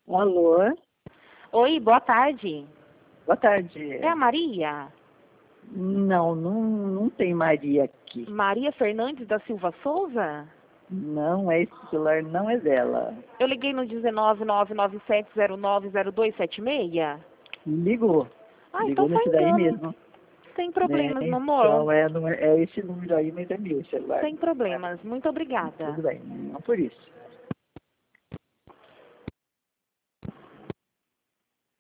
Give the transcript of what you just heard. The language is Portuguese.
Alô, Oi, boa tarde. boa tarde. É a Maria? Não tem Maria aqui. Maria Fernandes da Silva Souza? Não é esse celular, não é dela. Eu liguei no 19997090276. Ligou. Ah, então Ligou foi nesse daí engano. mesmo. Sem Né? problemas, meu amor. Então é esse número aí, mas é meu celular. Sem problemas. Muito obrigada. Tudo bem, não por isso.